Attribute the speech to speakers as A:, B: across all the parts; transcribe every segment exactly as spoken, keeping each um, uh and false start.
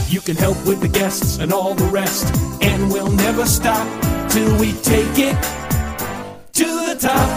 A: You can help with the guests and all the rest, and we'll never stop till we take it to the top,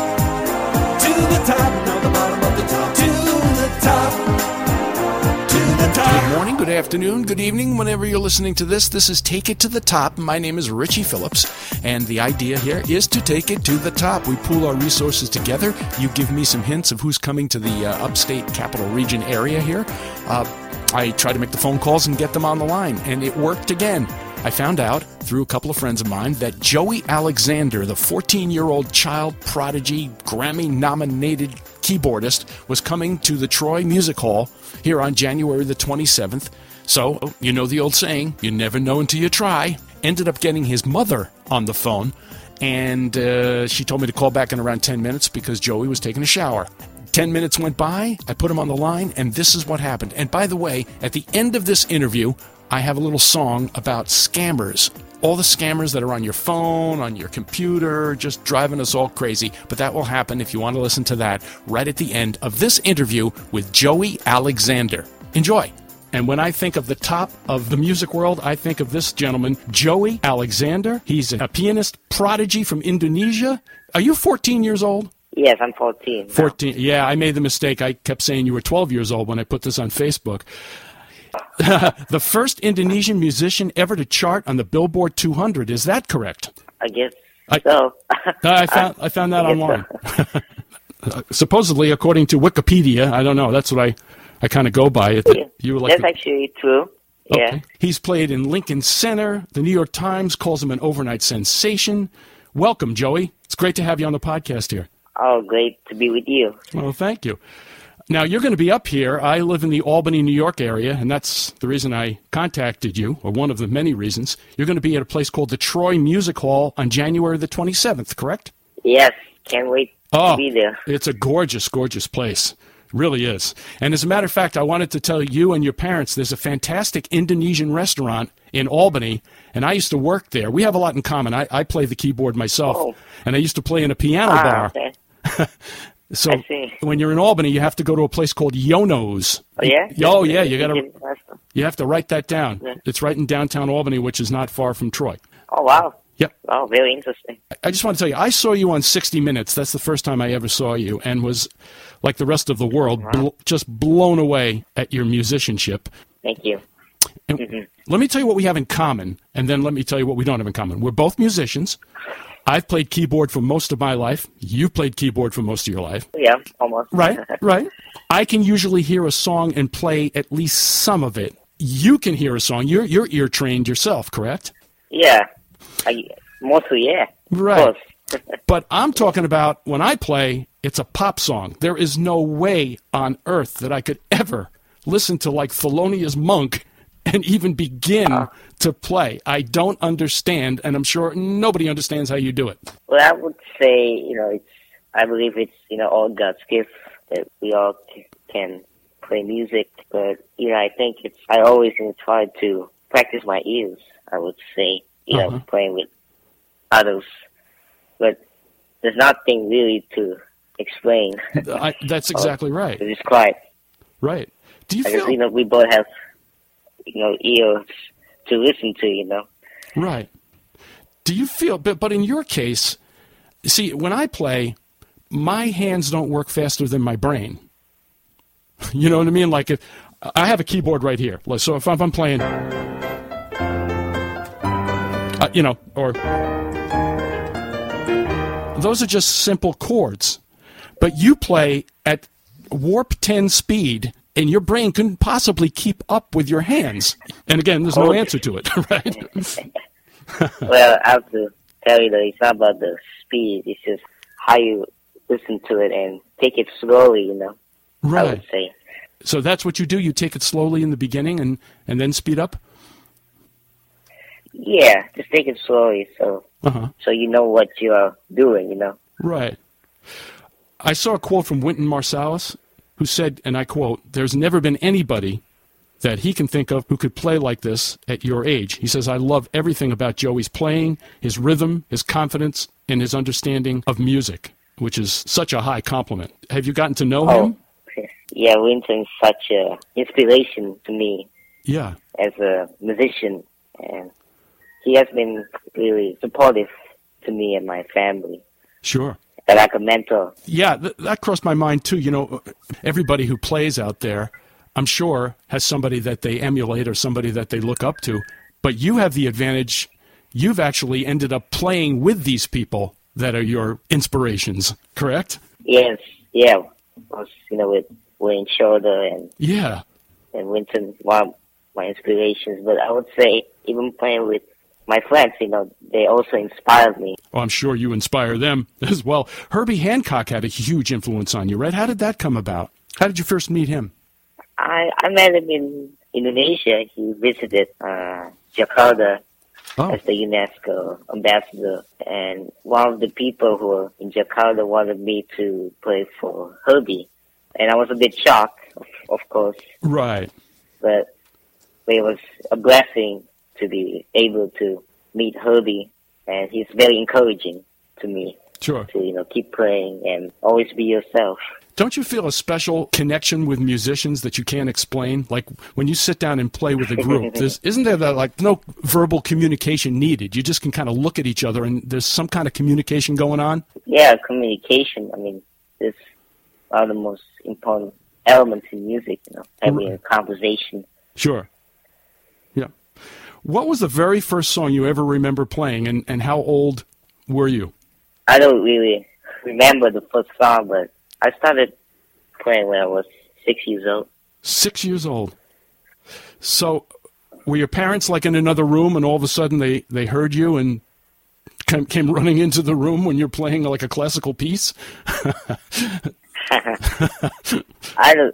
A: to the top, not the bottom of the top, to the top, to the top.
B: Good morning, good afternoon, good evening, whenever you're listening to this. This is Take It to the Top. My name is Richie Phillips, and the idea here is to take it to the top. We pool our resources together. You give me some hints of who's coming to the uh, upstate capital region area here. Uh, I try to make the phone calls and get them on the line, and it worked again. I found out through a couple of friends of mine that Joey Alexander, the fourteen-year-old child prodigy, Grammy-nominated keyboardist, was coming to the Troy Music Hall here on January the twenty-seventh. So, you know the old saying, you never know until you try. Ended up getting his mother on the phone, and uh, she told me to call back in around ten minutes because Joey was taking a shower. Ten minutes went by, I put him on the line, and this is what happened. And by the way, at the end of this interview, I have a little song about scammers. All the scammers that are on your phone, on your computer, just driving us all crazy. But that will happen if you want to listen to that right at the end of this interview with Joey Alexander. Enjoy. And when I think of the top of the music world, I think of this gentleman, Joey Alexander. He's a pianist prodigy from Indonesia. Are you fourteen years old?
C: Yes, I'm fourteen. Now.
B: fourteen. Yeah, I made the mistake. I kept saying you were twelve years old when I put this on Facebook. The first Indonesian musician ever to chart on the Billboard two hundred. Is that correct?
C: I guess
B: I,
C: so.
B: I found I found that
C: I
B: online.
C: So.
B: Supposedly, according to Wikipedia, I don't know. That's what I, I kind of go by. It.
C: Yeah.
B: You were like
C: That's
B: the,
C: actually true. Yeah.
B: Okay. He's played in Lincoln Center. The New York Times calls him an overnight sensation. Welcome, Joey. It's great to have you on the podcast here.
C: Oh, great to be with you.
B: Well, thank you. Now, you're going to be up here. I live in the Albany, New York area, and that's the reason I contacted you, or one of the many reasons. You're going to be at a place called the Troy Music Hall on January the twenty-seventh, correct?
C: Yes, can't wait
B: oh,
C: to be there.
B: It's a gorgeous, gorgeous place. It really is. And as a matter of fact, I wanted to tell you and your parents there's a fantastic Indonesian restaurant in Albany, and I used to work there. We have a lot in common. I, I play the keyboard myself,
C: oh.
B: and I used to play in a piano
C: ah,
B: bar.
C: Okay.
B: So when you're in Albany, you have to go to a place called Yono's.
C: Oh, yeah?
B: Oh, yeah. You got to you have to write that down. Yeah. It's right in downtown Albany, which is not far from Troy.
C: Oh, wow.
B: Yep.
C: Wow, very interesting.
B: I just want to tell you, I saw you on sixty minutes. That's the first time I ever saw you, and was, like the rest of the world,
C: Wow.
B: bl- just blown away at your musicianship.
C: Thank you.
B: And
C: mm-hmm.
B: Let me tell you what we have in common, and then let me tell you what we don't have in common. We're both musicians. I've played keyboard for most of my life. You've played keyboard for most of your life.
C: Yeah, almost.
B: Right, right. I can usually hear a song and play at least some of it. You can hear a song. You're you're ear trained yourself, correct?
C: Yeah, I, mostly, yeah.
B: Right. But I'm talking about when I play, it's a pop song. There is no way on earth that I could ever listen to like Thelonious Monk and even begin uh, to play. I don't understand, and I'm sure nobody understands how you do it.
C: Well, I would say, you know, it's, I believe it's, you know, all God's gift that we all c- can play music. But, you know, I think it's, I always you know, try to practice my ears, I would say, you uh-huh. know, playing with others. But there's nothing really to explain.
B: I, that's exactly right.
C: To describe.
B: Right. Do you
C: I
B: feel...
C: guess, you know, we both have, you know, ears to listen to, you know.
B: Right. Do you feel, but, but in your case, see, when I play, my hands don't work faster than my brain. You know what I mean? Like, if I have a keyboard right here. So if I'm playing, uh, you know, or those are just simple chords. But you play at warp ten speed, and your brain couldn't possibly keep up with your hands. And again, there's no answer to it, right?
C: Well, I have to tell you that it's not about the speed. It's just how you listen to it and take it slowly, you know,
B: right.
C: I would say.
B: So that's what you do? You take it slowly in the beginning and, and then speed up?
C: Yeah, just take it slowly so uh-huh. so you know what you are doing, you know.
B: Right. I saw a quote from Wynton Marsalis, who said, and I quote, "There's never been anybody that he can think of who could play like this at your age." He says, "I love everything about Joey's playing, his rhythm, his confidence, and his understanding of music," which is such a high compliment. Have you gotten to know
C: oh,
B: him?
C: Yeah, Wynton's such an inspiration to me.
B: Yeah.
C: as a musician, and he has been really supportive to me and my family.
B: Sure.
C: And like a mentor.
B: Yeah, th- that crossed my mind too. You know, everybody who plays out there, I'm sure, has somebody that they emulate or somebody that they look up to. But you have the advantage. You've actually ended up playing with these people that are your inspirations, correct?
C: Yes, yeah. I was, you know, with Wayne Shorter and
B: Yeah.
C: and Winton, one of my inspirations. But I would say even playing with my friends, you know, they also inspired me.
B: Well, I'm sure you inspire them as well. Herbie Hancock had a huge influence on you, right? How did that come about? How did you first meet him?
C: I, I met him in Indonesia. He visited uh, Jakarta
B: Oh.
C: as the UNESCO ambassador. And one of the people who were in Jakarta wanted me to play for Herbie. And I was a bit shocked, of, of course.
B: Right.
C: But it was a blessing to be able to meet Herbie. And he's very encouraging to me
B: Sure.
C: to, you know, keep playing and always be yourself.
B: Don't you feel a special connection with musicians that you can't explain? Like when you sit down and play with a group, there's, isn't there that, like, no verbal communication needed? You just can kind of look at each other and there's some kind of communication going on?
C: Yeah, communication. I mean, it's one of the most important elements in music, you know, having a conversation.
B: Sure. Yeah. What was the very first song you ever remember playing, and, and how old were you?
C: I don't really remember the first song, but I started playing when I was six years old.
B: Six years old. So were your parents like in another room and all of a sudden they, they heard you and came, came running into the room when you're playing like a classical piece?
C: I don't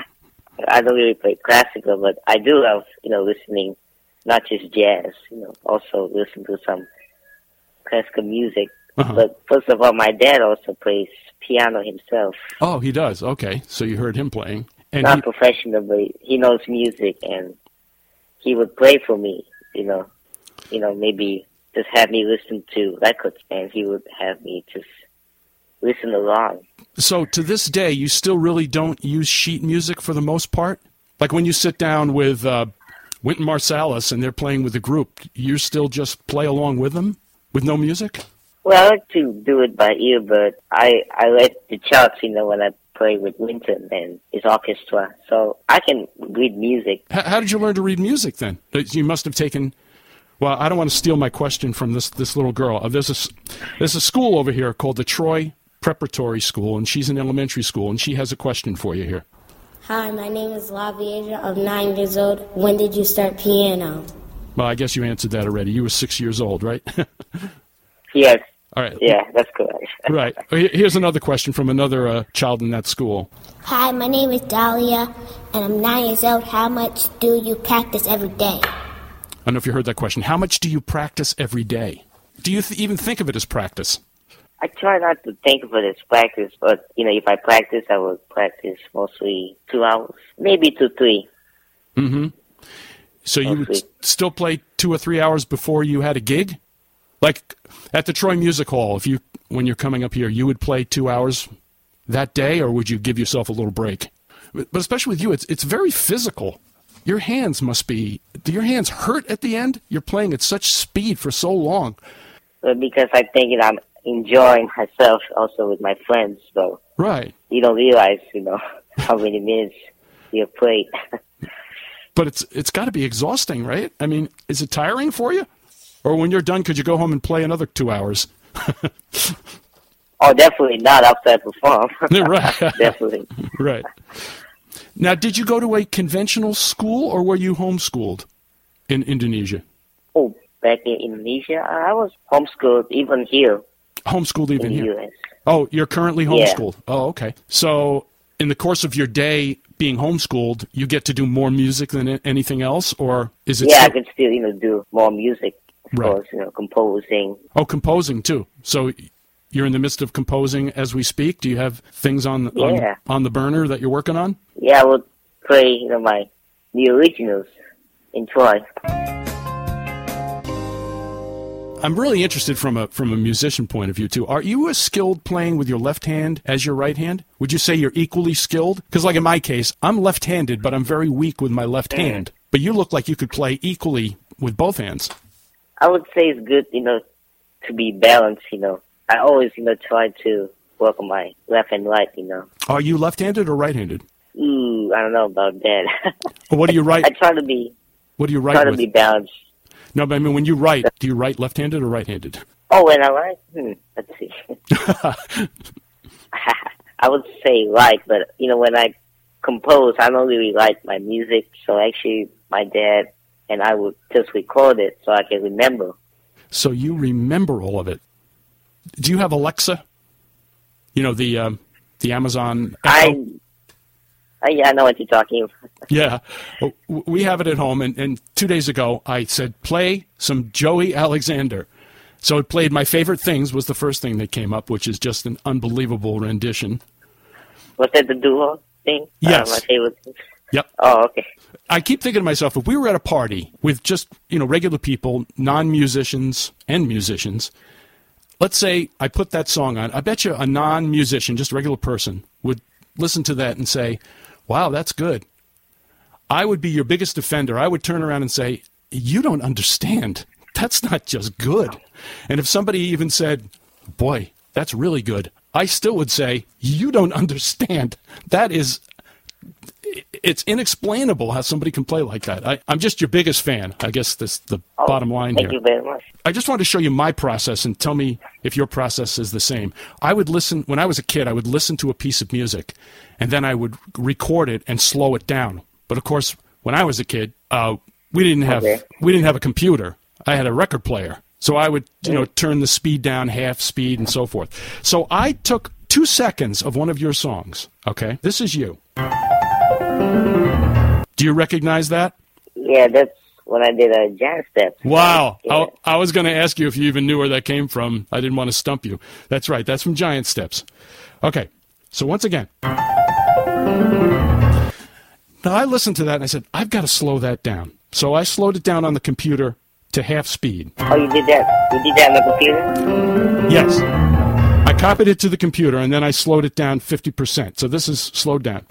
C: I don't really play classical, but I do love, you know, listening, not just jazz, you know, also listen to some classical music.
B: Uh-huh.
C: But first of all, my dad also plays piano himself.
B: Oh, he does. Okay. So you heard him playing. And
C: Not
B: he,
C: professional, but he knows music, and he would play for me, you know, you know, maybe just have me listen to records, and he would have me just listen along.
B: so to this day, you still really don't use sheet music for the most part? Like when you sit down with uh, Wynton Marsalis and they're playing with the group, you still just play along with them with no music?
C: Well, I like to do it by ear, but I, I let the charts, you know, when I play with Winton and his orchestra. So I can read music.
B: How, how did you learn to read music then? You must have taken, well, I don't want to steal my question from this, this little girl. Uh, there's, a, there's a school over here called the Troy Preparatory School, and she's in elementary school, and she has a question for you here.
D: Hi, my name is Lavieja. I'm nine years old. When did you start piano?
B: Well, I guess you answered that already. You were six years old, right?
C: Yes.
B: All right.
C: Yeah, that's correct.
B: Right. Here's another question from another uh, child in that school.
D: Hi, my name is Dahlia, and I'm nine years old. How much do you practice every day?
B: I don't know if you heard that question. How much do you practice every day? Do you th- even think of it as practice?
C: I try not to think of it as practice, but, you know, if I practice, I will practice mostly two hours, maybe two, three.
B: Mm-hmm. So you would s- still play two or three hours before you had a gig? Like at the Troy Music Hall, if you when you're coming up here, you would play two hours that day, or would you give yourself a little break? But especially with you, it's it's very physical. Your hands must be, do your hands hurt at the end? You're playing at such speed for so long.
C: But because I think, you know, I'm enjoying myself also with my friends, so
B: Right.
C: you don't realize, you know, how many minutes you played.
B: But it's it's got to be exhausting, right? I mean, is it tiring for you? Or when you're done, could you go home and play another two hours?
C: Oh, definitely not after I perform.
B: Right.
C: Definitely.
B: Right. Now, did you go to a conventional school, or were you homeschooled in Indonesia?
C: Oh, back in Indonesia, I was homeschooled even here
B: Homeschooled even
C: in the
B: here?
C: U S.
B: Oh, you're currently
C: Yeah.
B: homeschooled. Oh, okay. So in the course of your day being homeschooled, you get to do more music than a- anything else, or is it
C: Yeah, I
B: still-
C: can still, you know, do more music, of
B: Right.
C: course, you know, composing.
B: Oh, composing too. So you're in the midst of composing as we speak. Do you have things on on,
C: Yeah.
B: on the burner that you're working on?
C: Yeah, I would play, you know, my the originals in Troy.
B: I'm really interested from a from a musician point of view too. Are you as skilled playing with your left hand as your right hand? Would you say you're equally skilled? Because like in my case, I'm left-handed, but I'm very weak with my left hand. But you look like you could play equally with both hands.
C: I would say it's good, you know, to be balanced, you know. I always, you know, try to work on my left and right, you know.
B: Are you left-handed or right-handed?
C: Ooh, I don't know about that.
B: Well, what do you write?
C: I try to be.
B: What do you write
C: Try to
B: with?
C: be balanced.
B: No, but I mean, when you write, do you write left-handed or right-handed?
C: Oh, when I write? Hmm, let's see. I would say right, but, you know, when I compose, I don't really write my music, so actually my dad and I would just record it so I can remember.
B: So you remember all of it. Do you have Alexa? You know, the um, the Amazon Echo?
C: I, I, yeah, I know what you're talking about.
B: Yeah. Well, we have it at home, and, and two days ago I said, play some Joey Alexander. So it played My Favorite Things was the first thing that came up, which is just an unbelievable rendition.
C: Was that the duo thing?
B: Yes.
C: Uh, my favorite thing?
B: Yep.
C: Oh, okay.
B: I keep thinking to myself, if we were at a party with just, you know, regular people, non-musicians and musicians, let's say I put that song on, I bet you a non-musician, just a regular person, would listen to that and say, wow, that's good. I would be your biggest defender. I would turn around and say, you don't understand. That's not just good. And if somebody even said, boy, that's really good, I still would say, you don't understand. That is, it's inexplainable how somebody can play like that. I, I'm just your biggest fan. I guess that's the
C: Oh,
B: bottom line
C: thank
B: here.
C: you very much.
B: I just wanted to show you my process and tell me if your process is the same. I would listen, when I was a kid, I would listen to a piece of music, and then I would record it and slow it down. But of course, when I was a kid, uh, we didn't have
C: Okay.
B: we didn't have a computer. I had a record player. So I would, you know, turn the speed down, half speed, and so forth. So I took two seconds of one of your songs, okay? This is you. Do you recognize that?
C: Yeah, that's when I did a jazz step.
B: Wow.
C: Yeah.
B: I, I was going to ask you if you even knew where that came from. I didn't want to stump you. That's right. That's from Giant Steps. Okay. So once again. Now I listened to that and I said, I've got to slow that down. So I slowed it down on the computer to half speed.
C: Oh, you did that? You did that on the computer?
B: Yes. I copied it to the computer and then I slowed it down fifty percent. So this is slowed down.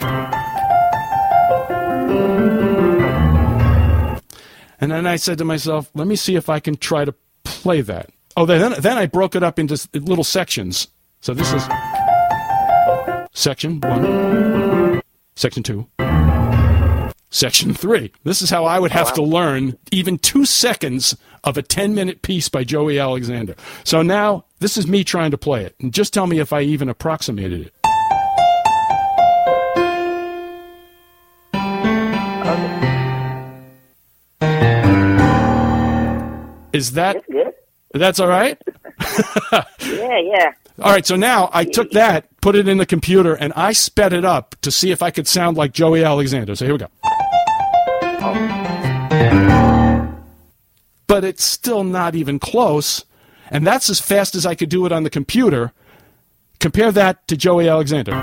B: And then I said to myself, let me see if I can try to play that. Oh, then, then I broke it up into little sections. So this is section one, section two, section three. This is how I would have to learn even two seconds of a ten-minute piece by Joey Alexander. So now this is me trying to play it. And just tell me if I even approximated it. Is that...
C: That's good.
B: That's all right?
C: Yeah, yeah.
B: All right, so now I took that, put it in the computer, and I sped it up to see if I could sound like Joey Alexander. So here we go. But it's still not even close, and that's as fast as I could do it on the computer. Compare that to Joey Alexander.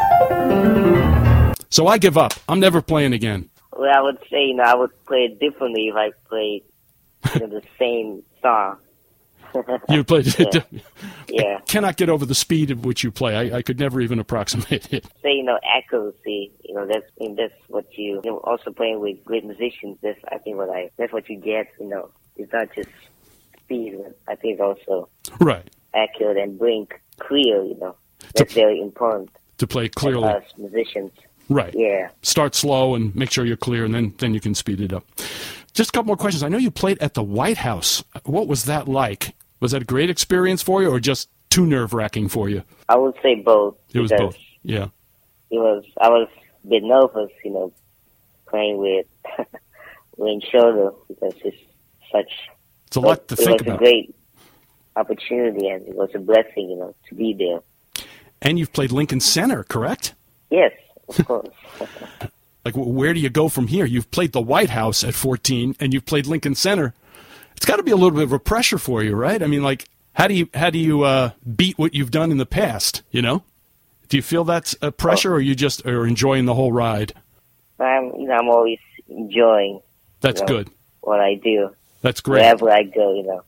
B: So I give up. I'm never playing again.
C: Well, I would say, you know, I would play it differently if I played you know, the same song.
B: You played it.
C: Yeah. Yeah.
B: I cannot get over the speed at which you play. I, I could never even approximate it.
C: Say, you know, accuracy. You know, that's I mean, that's what you, you know, also playing with great musicians. That's I think what I that's what you get. You know, it's not just speed. But I think it's also
B: Right.
C: accurate and bring clear. You know, that's very important
B: To play clearly.
C: as us musicians.
B: Right.
C: Yeah.
B: Start slow and make sure you're clear, and then, then you can speed it up. Just a couple more questions. I know you played at the White House. What was that like? Was that a great experience for you, or just too nerve-wracking for you?
C: I would say both.
B: It was
C: because
B: both. Yeah.
C: It was. I was a bit nervous, you know, playing with Wayne Shorter because it's such.
B: It's a lot to
C: it
B: think
C: was
B: about.
C: a great opportunity, and it was a blessing, you know, to be there.
B: And you've played Lincoln Center, correct?
C: Yes, of course.
B: Like, wh- where do you go from here? You've played the White House at fourteen, and you've played Lincoln Center. It's got to be a little bit of a pressure for you, right? I mean, like, how do you how do you uh, beat what you've done in the past? You know, do you feel that's a pressure, or you just are enjoying the whole ride?
C: I'm, you know, I'm always enjoying.
B: That's
C: you know,
B: good.
C: What I do.
B: That's great.
C: Wherever I go, you know.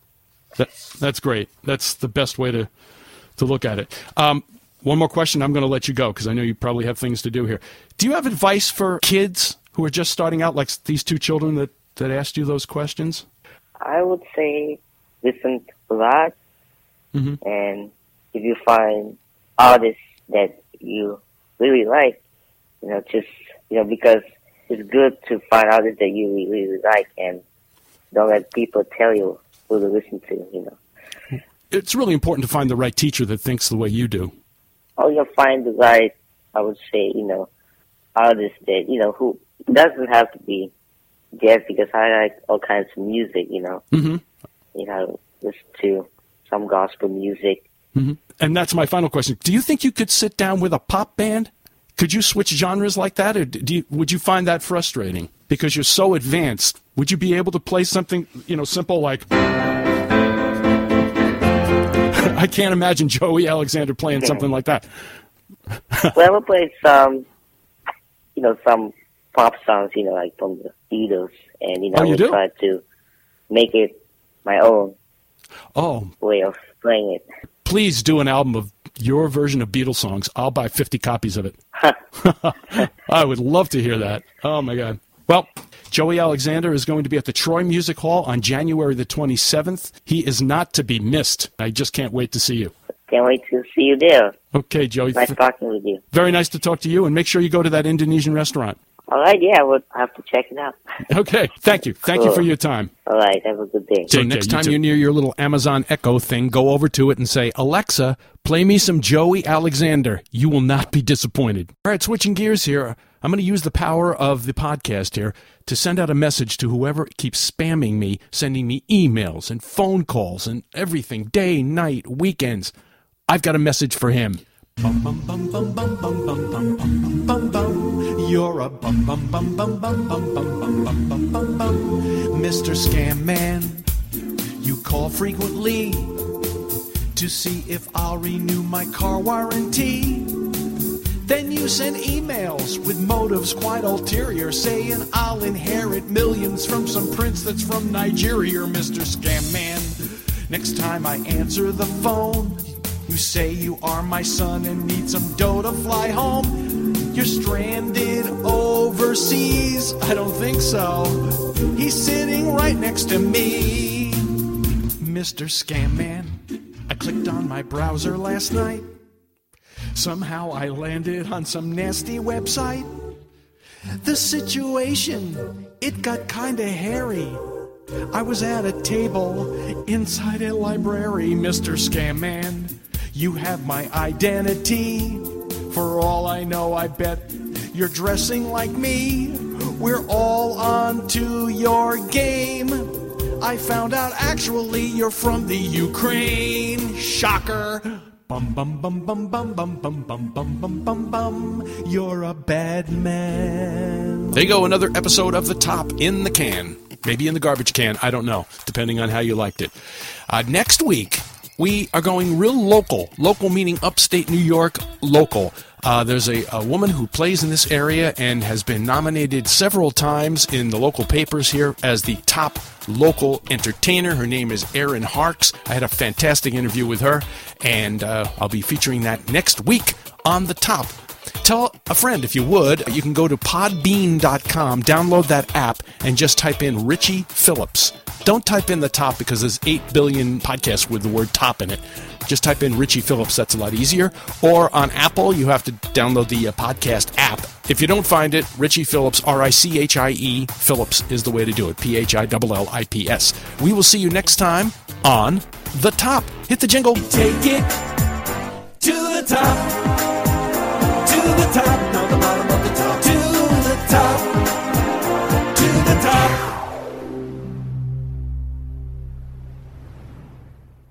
B: That, that's great. That's the best way to, to look at it. Um, one more question. I'm going to let you go because I know you probably have things to do here. Do you have advice for kids who are just starting out, like these two children that, that asked you those questions?
C: I would say listen a lot,
B: mm-hmm.
C: and if you find artists that you really like, you know, just, you know, because it's good to find artists that you really, really like, and don't let people tell you who to listen to, you know.
B: It's really important to find the right teacher that thinks the way you do.
C: Oh, you'll find the right, I would say, you know, artist that, you know, who doesn't have to be jazz, because I like all kinds of music, you know.
B: Mm-hmm.
C: You know, listen to some gospel music.
B: Mm-hmm. And that's my final question. Do you think you could sit down with a pop band? Could you switch genres like that, or do you, would you find that frustrating? Because you're so advanced, would you be able to play something, you know, simple like... I can't imagine Joey Alexander playing something like that.
C: Well, I would play some, you know, some pop songs, you know, like from the Beatles, and, you know,
B: oh,
C: I would
B: do?
C: try to make it my own
B: oh.
C: way of playing it.
B: Please do an album of your version of Beatles songs. I'll buy fifty copies of it. I would love to hear that. Oh, my God. Well, Joey Alexander is going to be at the Troy Music Hall on January the twenty-seventh. He is not to be missed. I just can't wait to see you.
C: Can't wait to see you there.
B: Okay, Joey.
C: Nice talking with you.
B: Very nice to talk to you, and make sure you go to that Indonesian restaurant.
C: All right, yeah, I would have to check it out.
B: Okay, thank you. Thank
C: cool.
B: you for your time.
C: All right, have a good day.
B: So okay, next time you you're near your little Amazon Echo thing, go over to it and say, Alexa, play me some Joey Alexander. You will not be disappointed. All right, switching gears here. I'm going to use the power of the podcast here to send out a message to whoever keeps spamming me, sending me emails and phone calls and everything, day, night, weekends. I've got a message for him. Bum, bum, bum, bum, bum, bum, bum, bum, bum, bum, bum. You're a bum, bum, bum, bum, bum, bum, bum, bum, bum, bum, bum, bum. Mister Scam Man, you call frequently to see if I'll renew my car warranty. Then you send emails with motives quite ulterior, saying I'll inherit millions from some prince that's from Nigeria, Mister Scam Man. Next time I answer the phone, you say you are my son and need some dough to fly home. You're stranded overseas. I don't think so. He's sitting right next to me. Mister Scam Man, I clicked on my browser last night. Somehow I landed on some nasty website. The situation, it got kinda hairy. I was at a table inside a library, Mister Scam Man. You have my identity. For all I know, I bet you're dressing like me. We're all on to your game. I found out actually you're from the Ukraine. Shocker. Bum bum bum bum bum bum bum bum bum bum bum bum. You're a bad man. There you go, another episode of The Top in the can. Maybe in the garbage can, I don't know, depending on how you liked it. Uh, next week, we are going real local. Local meaning upstate New York, local. Uh, there's a, a woman who plays in this area and has been nominated several times in the local papers here as the top local entertainer. Her name is Erin Harks. I had a fantastic interview with her, and uh, I'll be featuring that next week on The Top. Tell a friend if you would. You can go to podbean dot com, download that app, and just type in Richie Phillips. Don't type in The Top because there's eight billion podcasts with the word top in it. Just type in Richie Phillips. That's a lot easier. Or on Apple, you have to download the uh, podcast app. If you don't find it, Richie Phillips, R I C H I E, Phillips is the way to do it. P H I L L I P S. We will see you next time on The Top. Hit the jingle.
A: Take it to the top.